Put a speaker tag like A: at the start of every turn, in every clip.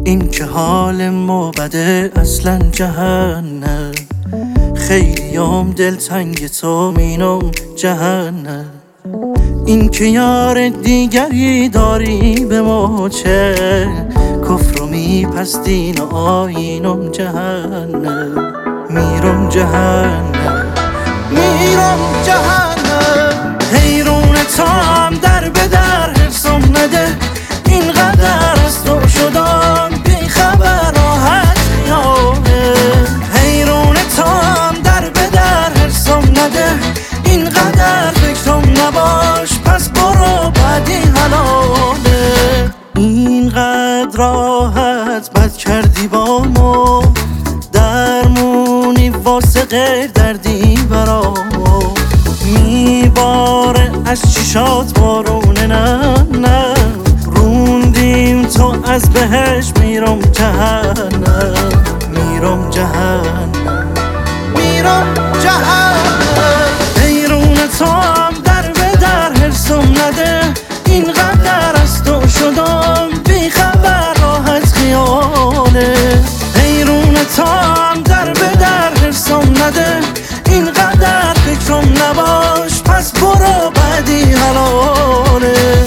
A: این که حال ما بده اصلا جهنم، خیلیام دلتنگ تو مینم جهنم. این که یار دیگری داری به ما چه، کفر و میپستین و آیینم جهنم. میرم جهنم، میرم جهنم. حیرون تام در به در حرسم نده، اینقدر از تو شدم بی خبر راحت میانه. حیرون تام در به در حرسم نده، اینقدر فکرم نباش پس برو بعدی حلاله. اینقدر راحت بد کردی با ما، درمونی واسه غیر دردی برامو. میباره از چشات بارونه، نه روندیم تو از بهش. میرم جهنم، میرم جهنم، میرم جهنم. حیرون تو هم در به در حرسم نده، اینقدر از تو شدم بی خبر راحت خیاله. حیرون تو هم در به در حرسم نده، اینقدر فکرم نباش پس برو بعدی حلاله.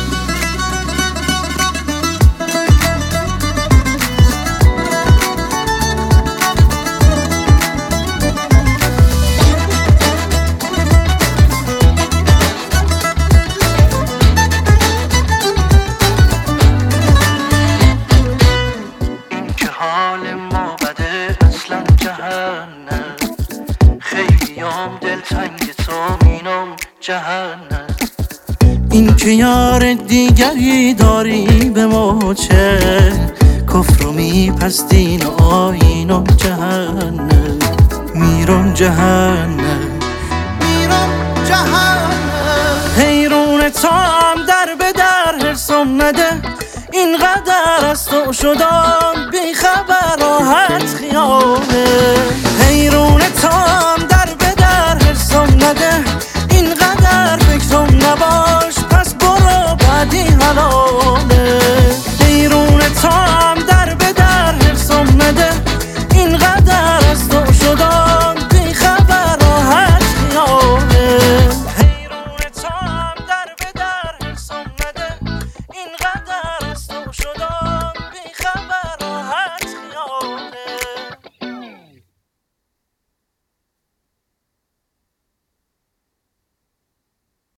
A: حال ما بده اصلا جهنم، خیلیام دلتنگ تو مینم جهنم. این که یار دیگری داری به ما چه، کفر و میپستین و آیینم جهنم. میرم جهنم، میرم جهنم. حیرون تام در به در حرسم نده، اینقدر از تو شدم بی خبر راحت خیاله. حیرون